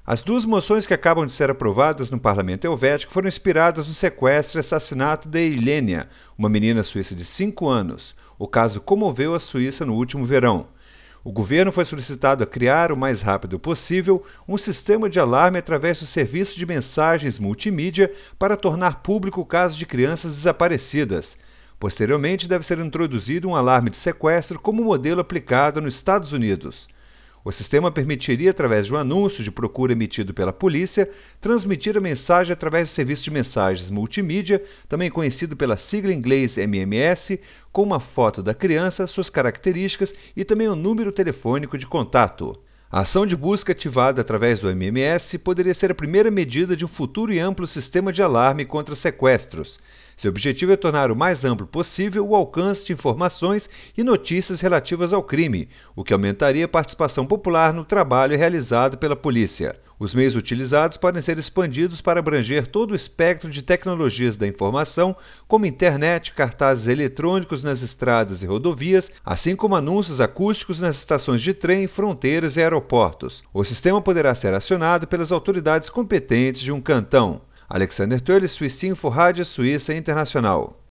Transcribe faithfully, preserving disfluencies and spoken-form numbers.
As duas moções que acabam de ser aprovadas no parlamento helvético foram inspiradas no sequestro e assassinato de Ilenia, uma menina suíça de cinco anos. O caso comoveu a Suíça no último verão. O governo foi solicitado a criar, o mais rápido possível, um sistema de alarme através do serviço de mensagens multimídia para tornar público o caso de crianças desaparecidas. Posteriormente, deve ser introduzido um alarme de sequestro como modelo aplicado nos Estados Unidos. O sistema permitiria, através de um anúncio de procura emitido pela polícia, transmitir a mensagem através do serviço de mensagens multimídia, também conhecido pela sigla em inglês M M S, com uma foto da criança, suas características e também o número telefônico de contato. A ação de busca ativada através do M M S poderia ser a primeira medida de um futuro e amplo sistema de alarme contra sequestros. Seu objetivo é tornar o mais amplo possível o alcance de informações e notícias relativas ao crime, o que aumentaria a participação popular no trabalho realizado pela polícia. Os meios utilizados podem ser expandidos para abranger todo o espectro de tecnologias da informação, como internet, cartazes eletrônicos nas estradas e rodovias, assim como anúncios acústicos nas estações de trem, fronteiras e aeroportos. O sistema poderá ser acionado pelas autoridades competentes de um cantão. Alexander Tölle, Suíça Info, Rádio Suíça Internacional.